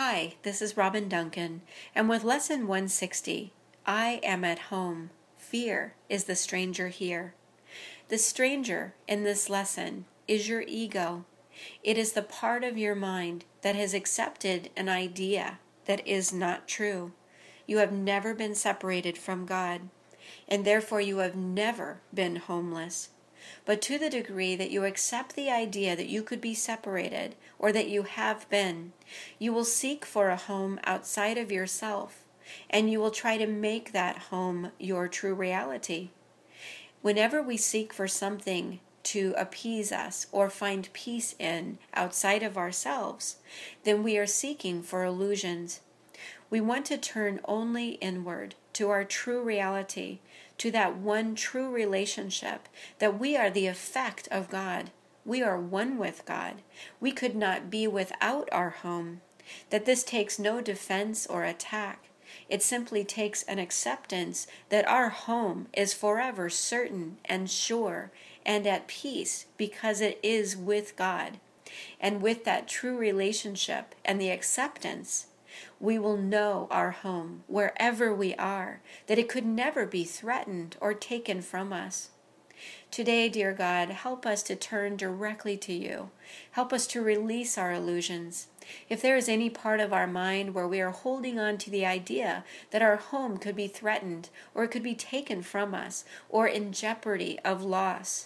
Hi, this is Robin Duncan, and with Lesson 160, I am at home. Fear is the stranger here. The stranger in this lesson is your ego. It is the part of your mind that has accepted an idea that is not true. You have never been separated from God, and therefore you have never been homeless. But to the degree that you accept the idea that you could be separated, or that you have been, you will seek for a home outside of yourself, and you will try to make that home your true reality. Whenever we seek for something to appease us or find peace in outside of ourselves, then we are seeking for illusions. We want to turn only inward to our true reality, to that one true relationship, that we are the effect of God. We are one with God. We could not be without our home. That this takes no defense or attack. It simply takes an acceptance that our home is forever certain and sure and at peace because it is with God. And with that true relationship and the acceptance, we will know our home wherever we are, that it could never be threatened or taken from us. Today, dear God, help us to turn directly to you. Help us to release our illusions. If there is any part of our mind where we are holding on to the idea that our home could be threatened or it could be taken from us or in jeopardy of loss,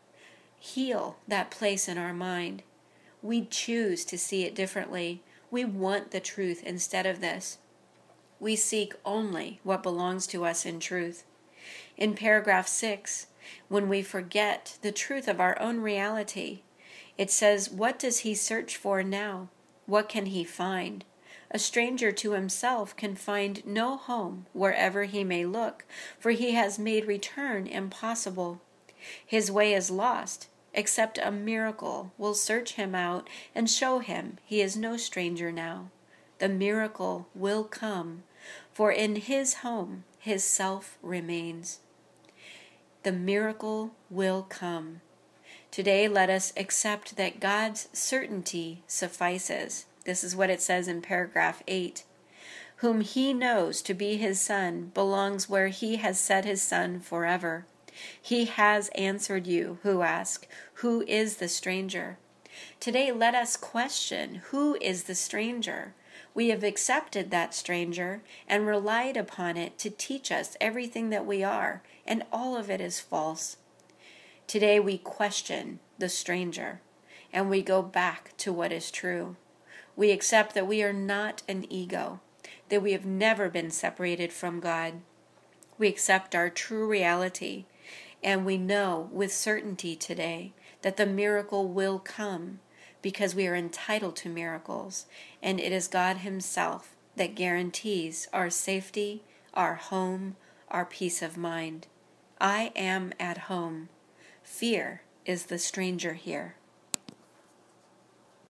heal that place in our mind. We choose to see it differently. We want the truth instead of this. We seek only what belongs to us in truth. In paragraph 6, when we forget the truth of our own reality, it says, "What does he search for now? What can he find? A stranger to himself can find no home wherever he may look, for he has made return impossible. His way is lost, except a miracle will search him out and show him he is no stranger now. The miracle will come, for in his home his self remains." The miracle will come. Today, let us accept that God's certainty suffices. This is what it says in paragraph 8. Whom he knows to be his son belongs where he has set his son forever. He has answered you who ask, "Who is the stranger?" Today, let us question, who is the stranger? We have accepted that stranger and relied upon it to teach us everything that we are, and all of it is false. Today we question the stranger, and we go back to what is true. We accept that we are not an ego, that we have never been separated from God. We accept our true reality, and we know with certainty today that the miracle will come, because we are entitled to miracles, and it is God himself that guarantees our safety, our home, our peace of mind. I am at home. Fear is the stranger here.